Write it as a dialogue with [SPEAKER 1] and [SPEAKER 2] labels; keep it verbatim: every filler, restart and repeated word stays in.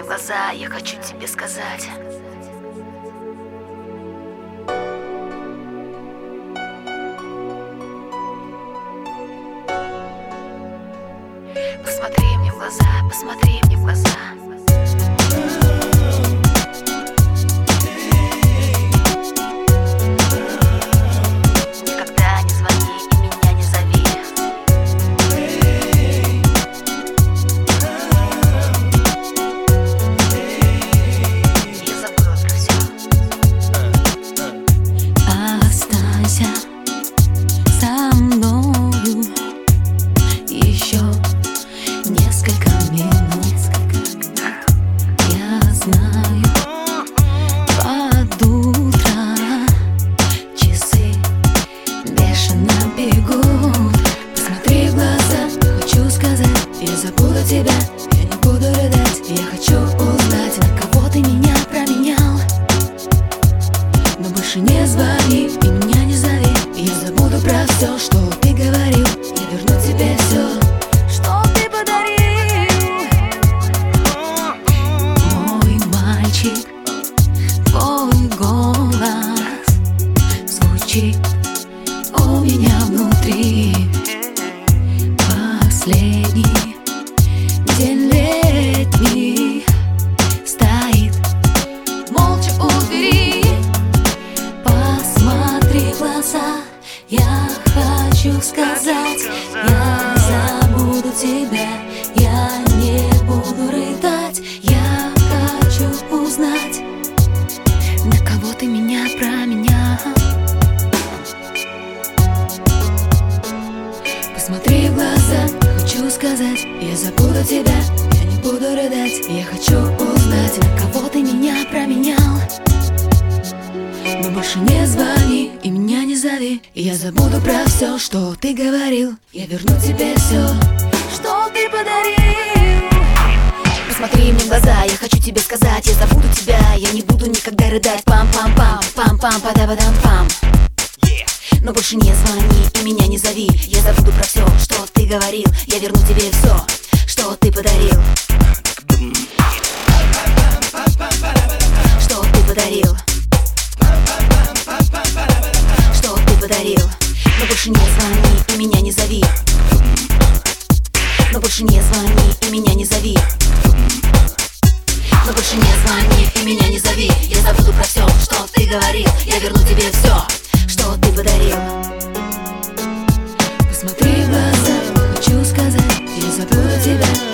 [SPEAKER 1] глаза, я хочу тебе сказать. Посмотри мне в глаза, посмотри мне в глаза. Никогда не звони и меня не зови. Я забыла про все.
[SPEAKER 2] Останься со мною еще несколько минут. Я знаю, под утро часы бешено бегут. Посмотри в глаза, хочу сказать, я забуду тебя, я не буду рыдать. Я хочу узнать, на кого ты меня променял. Но больше не звони и меня не зови. Я забуду про все, что ты говорил. Я верну тебе все, что ты подарил. Мой мальчик, твой голос звучит у меня внутри. Последний день летний стоит молча у двери. Посмотри в глаза, я хочу сказать, я забуду тебя, я не буду рыдать. Я хочу узнать, на кого ты меня променял. Посмотри в глаза, хочу сказать, я забуду тебя, я не буду рыдать. Я хочу узнать, на кого ты меня променял. Но больше не звони и меня не зови. Я забуду про все, что ты говорил. Я верну тебе все, что ты подарил.
[SPEAKER 1] Посмотри мне в глаза, я хочу тебе сказать, я забуду тебя, я не буду никогда рыдать. Пам-пам-пам, пам-пам, пада-падам-пам. Но больше не звони и меня не зови. Я забуду про все, что ты говорил. Я верну тебе все, что ты подарил. Что ты подарил. Что ты подарил. Но больше не звони и меня не зови. Но больше не звони и меня не зови. Но больше не звони и меня не зови. Я забуду про все, что ты говорил. Я верну тебе все, что ты подарил.
[SPEAKER 2] Посмотри в глаза, хочу сказать, я забуду тебя.